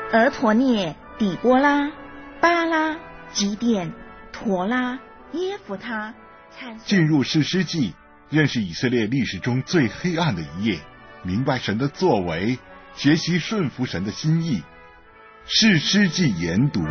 俄陀涅、底波拉、巴拉、基甸、陀拉、耶弗他。 进入士师记，认识以色列历史中最黑暗的一页，明白神的作为，学习顺服神的心意。士师记研读。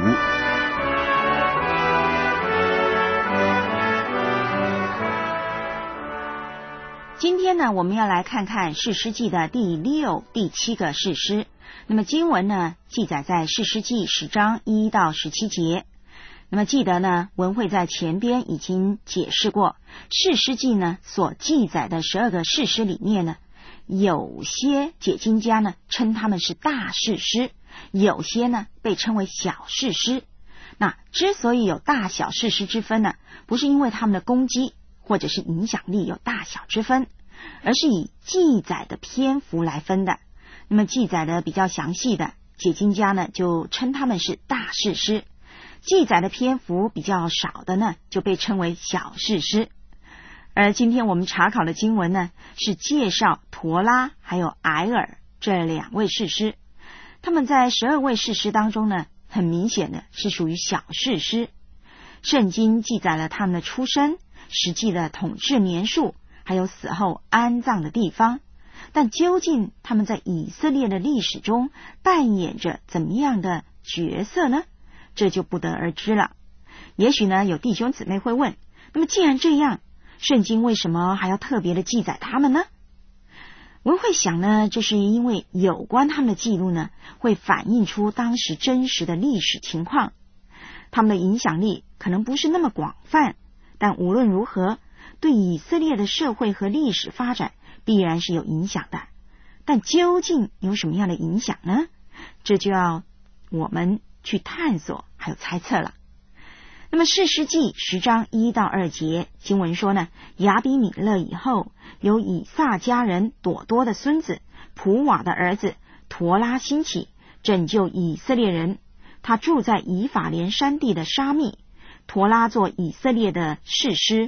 今天呢，我们要来看看士师记的第6、第7个士师。那么经文呢，记载在士师记10章1到17节。那么记得呢，文慧在前边已经解释过，士师记呢所记载的12个士师里面呢，有些解经家呢称他们是大士师，有些呢被称为小士师。那之所以有大小士师之分呢，不是因为他们的功绩或者是影响力有大小之分，而是以记载的篇幅来分的。那么记载的比较详细的解经家呢，就称他们是大士师；记载的篇幅比较少的呢，就被称为小士师。而今天我们查考的经文呢，是介绍陀拉还有埃尔这2位士师。他们在12位士师当中呢，很明显的是属于小士师。圣经记载了他们的出生、实际的统治年数，还有死后安葬的地方，但究竟他们在以色列的历史中扮演着怎么样的角色呢？这就不得而知了。也许呢，有弟兄姊妹会问，那么既然这样，圣经为什么还要特别的记载他们呢？我会想呢，这是因为有关他们的记录呢，会反映出当时真实的历史情况。他们的影响力可能不是那么广泛，但无论如何，对以色列的社会和历史发展必然是有影响的。但究竟有什么样的影响呢？这就要我们去探索还有猜测了。那么士师记10章1到2节经文说呢，亚比米勒以后，有以撒家人朵多的孙子普瓦的儿子陀拉兴起，拯救以色列人。他住在以法莲山地的沙密。陀拉做以色列的士师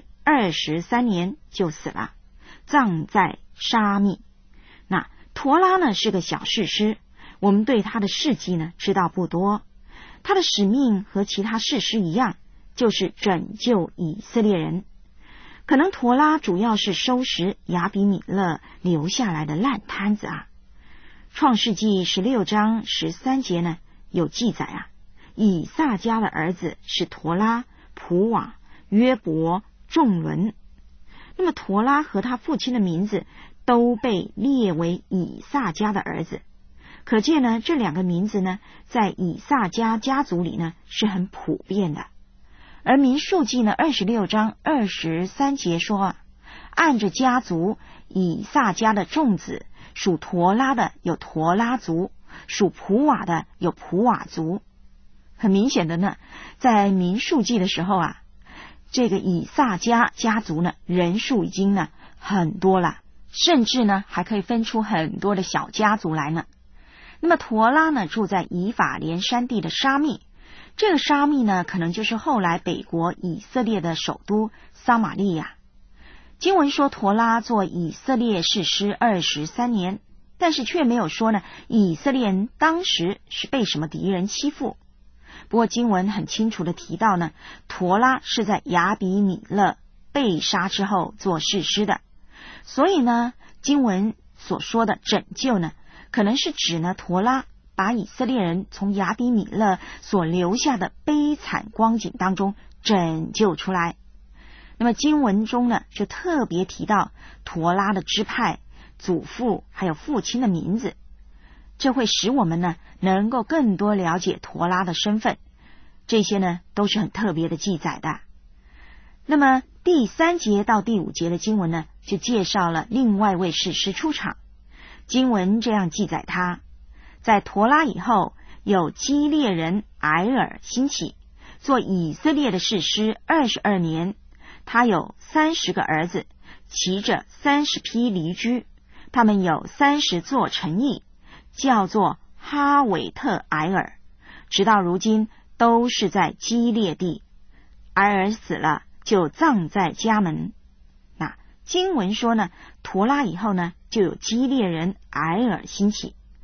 23年就死了，葬在沙密。那陀拉呢是个小士师，我们对他的事迹呢知道不多。他的使命和其他士师一样，就是拯救以色列人。可能陀拉主要是收拾亚比米勒留下来的烂摊子啊。创世纪16章13节呢有记载啊，以撒家的儿子是陀拉、普瓦、约伯、众伦。那么陀拉和他父亲的名字都被列为以撒家的儿子，可见呢，这2个名字呢，在以撒家家族里呢是很普遍的。而民数记呢26章23节说啊，按着家族，以撒家的众子，属陀拉的有陀拉族，属普瓦的有普瓦族。很明显的呢，在民数记的时候啊，这个以撒家家族呢人数已经呢很多了，甚至呢还可以分出很多的小家族来呢。那么陀拉呢住在以法莲山地的沙密，这个沙密呢可能就是后来北国以色列的首都撒玛利亚。经文说陀拉做以色列士师23年，但是却没有说呢以色列人当时是被什么敌人欺负。不过经文很清楚的提到呢，陀拉是在亚比米勒被杀之后做士师的，所以呢经文所说的拯救呢，可能是指呢陀拉把以色列人从亚比米勒所留下的悲惨光景当中拯救出来。那么经文中呢就特别提到陀拉的支派、祖父还有父亲的名字，这会使我们呢能够更多了解陀拉的身份，这些呢都是很特别的记载的。那么第3节到第5节的经文呢，就介绍了另外一位士师出场。经文这样记载他，在陀拉以后，有基列人埃尔兴起，做以色列的士师22年。他有30个儿子，骑着30匹驴驹，他们有30座城邑，叫做哈韦特埃尔，直到如今都是在基列地。埃尔死了，就葬在家门。那经文说呢，陀拉以后呢，就有基列人埃尔兴起。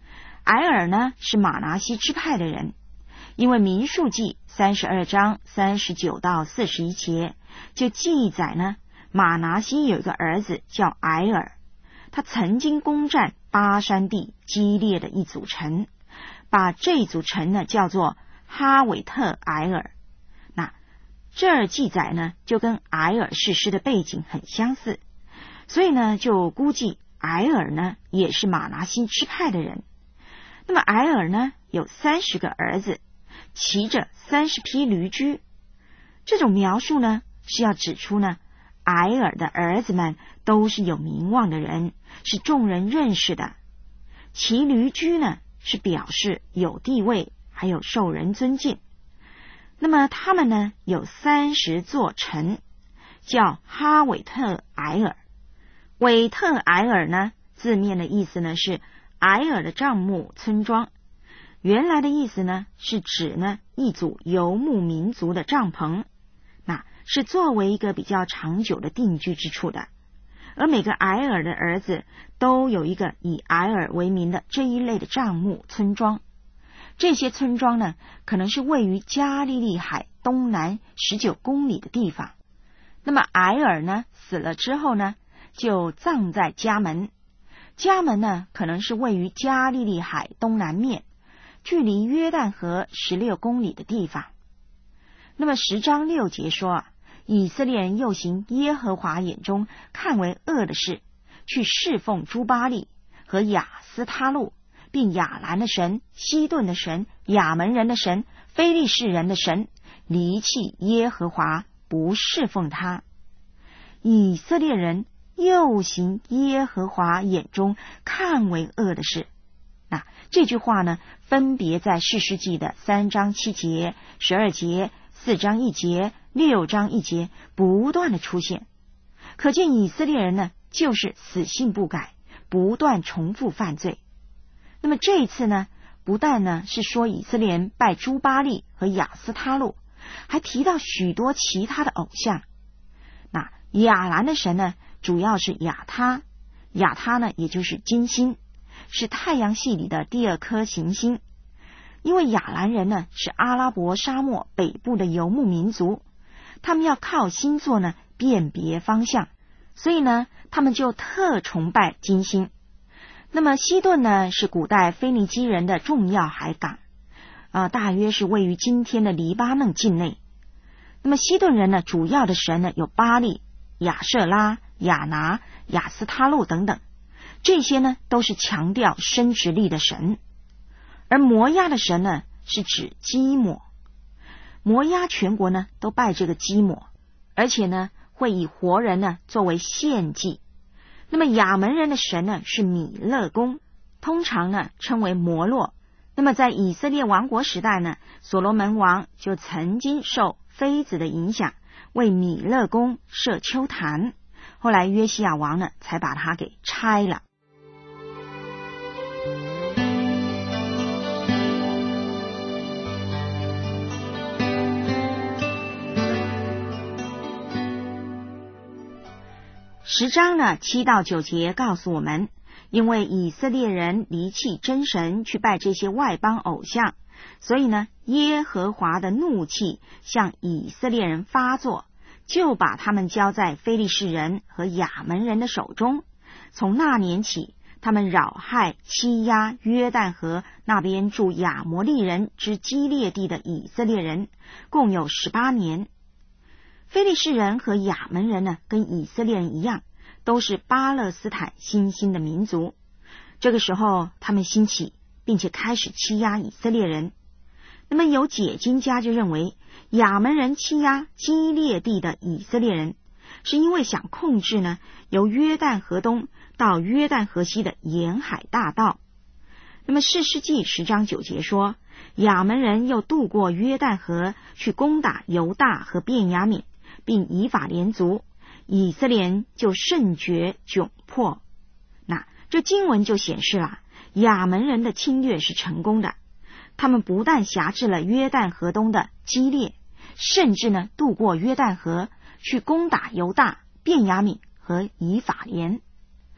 埃尔呢是玛拿西支派的人，因为民数记32章39到41节就记载呢，玛拿西有一个儿子叫埃尔，他曾经攻占巴山地基列的一组城，把这组城呢叫做哈韦特埃尔。那这儿记载呢就跟埃尔士师的背景很相似，所以呢就估计埃尔呢也是玛拿西支派的人。那么埃尔呢有30个儿子，骑着30匹驴驹。这种描述呢是要指出呢，埃尔的儿子们都是有名望的人，是众人认识的。骑驴驹呢是表示有地位，还有受人尊敬。那么他们呢有30座城，叫哈韦特埃尔。韦特埃尔呢字面的意思呢是埃尔的帐幕村庄，原来的意思呢是指呢一组游牧民族的帐篷，那是作为一个比较长久的定居之处的。而每个埃尔的儿子都有一个以埃尔为名的这一类的帐幕村庄。这些村庄呢可能是位于加利利海东南19公里的地方。那么埃尔呢死了之后呢就葬在家门，家门呢可能是位于加利利海东南面，距离约旦河16公里的地方。那么10章6节说，以色列人又行耶和华眼中看为恶的事，去侍奉诸巴力和亚斯他路，并亚兰的神、西顿的神、亚门人的神、非利士人的神，离弃耶和华，不侍奉他。以色列人又行耶和华眼中看为恶的事。那这句话呢分别在士师记的3章7节、12节、4章1节、6章1节不断的出现，可见以色列人呢就是死性不改，不断重复犯罪。那么这一次呢不但呢是说以色列人拜诸巴力和亚斯他路，还提到许多其他的偶像。那亚兰的神呢主要是亚他，亚他呢也就是金星，是太阳系里的第2颗行星。因为亚兰人呢是阿拉伯沙漠北部的游牧民族，他们要靠星座呢辨别方向，所以呢他们就特崇拜金星。那么西顿呢是古代腓尼基人的重要海港，大约是位于今天的黎巴嫩境内。那么西顿人呢主要的神呢有巴力、亚舍拉、亚拿、亚斯他路等等，这些呢都是强调生殖力的神。而摩押的神呢是指基抹，摩押全国呢都拜这个基抹，而且呢会以活人呢作为献祭。那么亚门人的神呢是米勒公，通常呢称为摩洛。那么在以色列王国时代呢，所罗门王就曾经受妃子的影响，为米勒公设丘坛，后来约西亚王呢才把它给拆了。10章呢7到9节告诉我们，因为以色列人离弃真神，去拜这些外邦偶像，所以呢耶和华的怒气向以色列人发作，就把他们交在非利士人和亚门人的手中。从那年起，他们扰害欺压约旦河那边住亚摩利人之基列地的以色列人，共有18年。非利士人和亚门人呢跟以色列人一样，都是巴勒斯坦新兴的民族。这个时候他们兴起，并且开始欺压以色列人。那么有解经家就认为，亚门人欺压基列地的以色列人，是因为想控制呢由约旦河东到约旦河西的沿海大道。那么士师记10章9节说，亚门人又渡过约旦河，去攻打犹大和便雅悯，并以法莲族，以色列人就甚觉窘迫。那这经文就显示了亚门人的侵略是成功的，他们不但辖制了约旦河东的基列，甚至呢渡过约旦河，去攻打犹大、便雅悯和以法莲。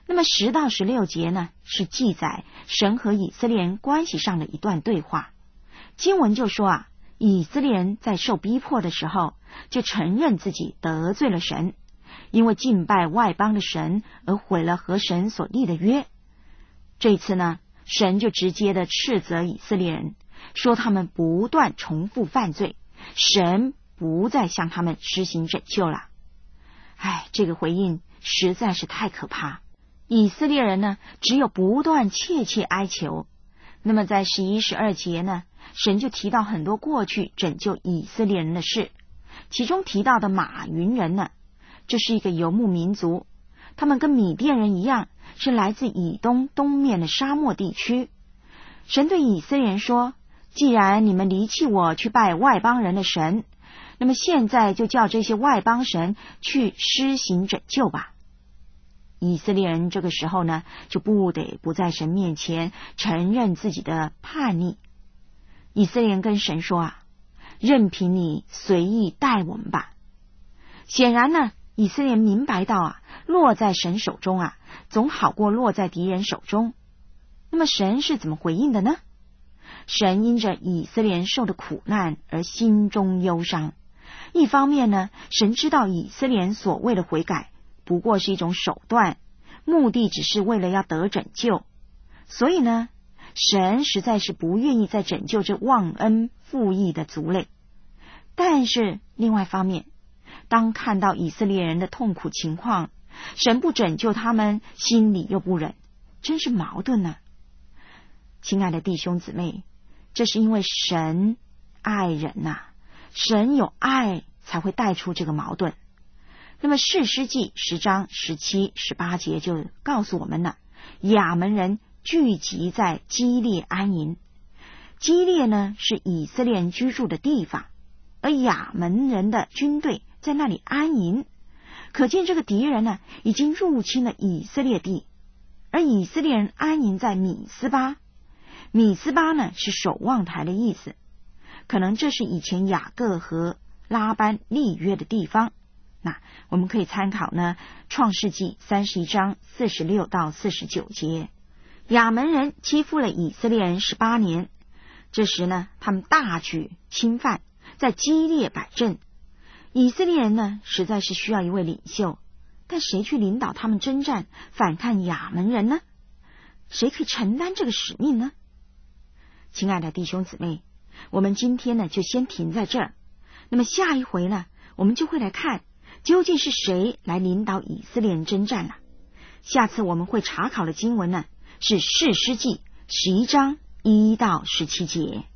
那么10到16节呢，是记载神和以色列人关系上的一段对话。经文就说以色列人在受逼迫的时候，就承认自己得罪了神，因为敬拜外邦的神而毁了和神所立的约。这一次呢，神就直接的斥责以色列人，说他们不断重复犯罪，神不再向他们施行拯救了。这个回应实在是太可怕。以色列人呢，只有不断切切哀求。那么在11、12节呢，神就提到很多过去拯救以色列人的事，其中提到的马云人呢，这是一个游牧民族，他们跟米甸人一样，是来自以东东面的沙漠地区。神对以色列人说，既然你们离弃我去拜外邦人的神，那么现在就叫这些外邦神去施行拯救吧。以色列人这个时候呢，就不得不在神面前承认自己的叛逆。以色列人跟神说任凭你随意待我们吧。显然呢，以色列人明白到落在神手中总好过落在敌人手中。那么神是怎么回应的呢？神因着以色列人受的苦难而心中忧伤。一方面呢，神知道以色列人所谓的悔改不过是一种手段，目的只是为了要得拯救，所以呢，神实在是不愿意再拯救这忘恩负义的族类。但是另外一方面，当看到以色列人的痛苦情况，神不拯救他们，心里又不忍，真是矛盾呢。亲爱的弟兄姊妹，这是因为神爱人神有爱才会带出这个矛盾。那么士师记10章17、18节就告诉我们了，亚扪人聚集在基列安营。基列呢，是以色列人居住的地方，而亚扪人的军队在那里安营，可见这个敌人呢，已经入侵了以色列地。而以色列人安营在米斯巴，米斯巴呢，是守望台的意思，可能这是以前雅各和拉班立约的地方。那我们可以参考呢创世纪31章46到49节。亚扪人欺负了以色列人18年，这时呢，他们大举侵犯，在基列摆阵。以色列人呢，实在是需要一位领袖，但谁去领导他们征战反抗亚扪人呢？谁可以承担这个使命呢？亲爱的弟兄姊妹，我们今天呢就先停在这儿。那么下一回呢，我们就会来看究竟是谁来领导以色列人征战了。下次我们会查考的经文呢，是士师记11章1到17节。